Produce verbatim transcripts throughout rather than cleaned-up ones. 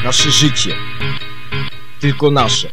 nasze życie, tylko nasze.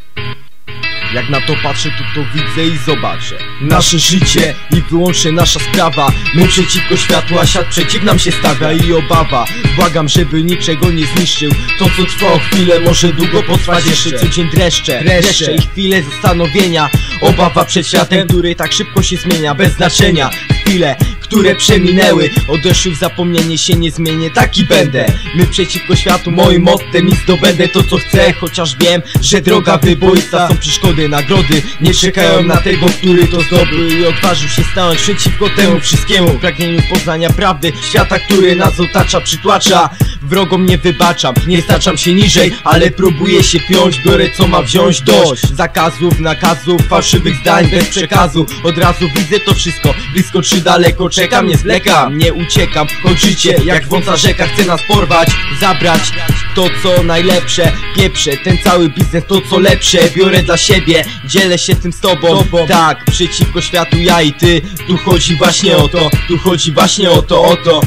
Jak na to patrzę, to to widzę i zobaczę. Nasze życie i wyłącznie nasza sprawa. My przeciwko światu, a świat przeciw nam się stawia i obawa. Błagam, żeby niczego nie zniszczył. To co trwało chwilę, może długo potrwać jeszcze. Co dzień dreszcze, dreszcze i chwile zastanowienia. Obawa przed światem, który tak szybko się zmienia. Bez znaczenia chwile, które przeminęły, odeszły w zapomnienie, się nie zmienię, taki będę. My przeciwko światu, moim mottem i zdobędę to co chcę. Chociaż wiem, że droga wyboista, są przeszkody, nagrody nie czekają na tego, który to zdobył i odważył się stanąć przeciwko temu wszystkiemu. W pragnieniu poznania prawdy świata, który nas otacza, przytłacza. Wrogom nie wybaczam, nie staczam się niżej, ale próbuję się piąć, biorę co ma wziąć dość. Zakazów, nakazów, fałszywych zdań bez przekazu. Od razu widzę to wszystko, blisko czy daleko. Czekam, nie zwlekam, nie uciekam. Choć życie jak wąsa rzeka chce nas porwać, zabrać to co najlepsze. Pieprzę ten cały biznes, to co lepsze biorę dla siebie, dzielę się tym z tobą. Tak, przeciwko światu ja i ty. Tu chodzi właśnie o to, tu chodzi właśnie o to, o to.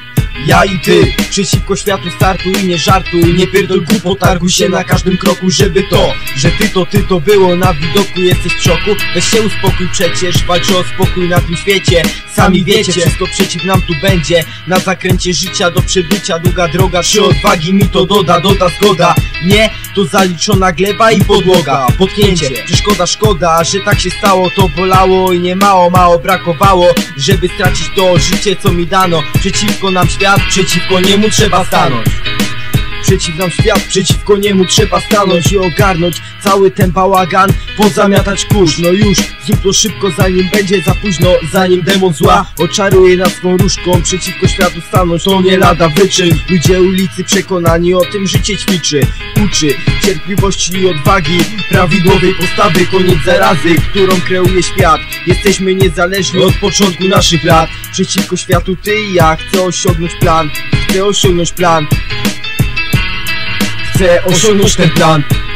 Ja i ty, przeciwko światu startuj, nie żartuj, nie pierdol głupot, targuj się na każdym kroku, żeby to, że ty to, ty to było na widoku, jesteś w szoku. Weź się uspokój, przecież walczę o spokój na tym świecie. Sami wiecie, wszystko przeciw nam tu będzie. Na zakręcie życia do przebycia długa droga, czy odwagi mi to doda, doda zgoda. Nie, to zaliczona gleba i podłoga. Potknięcie, przeszkoda, szkoda, że tak się stało, to bolało i nie mało, mało brakowało, żeby stracić to życie co mi dano. Przeciwko nam świat, przeciwko niemu trzeba stanąć. Przeciw nam świat, przeciwko niemu trzeba stanąć i ogarnąć cały ten bałagan, pozamiatać kurz. No już, zrób to szybko, zanim będzie za późno, zanim demon zła oczaruje nas swą różką. Przeciwko światu stanąć, to nie lada wyczyn. Ludzie ulicy przekonani o tym życie ćwiczy, uczy cierpliwości i odwagi, prawidłowej postawy, koniec zarazy, którą kreuje świat. Jesteśmy niezależni od początku naszych lat. Przeciwko światu ty i ja, chcę osiągnąć plan, chcę osiągnąć plan. Chcę osiągnąć ten plan.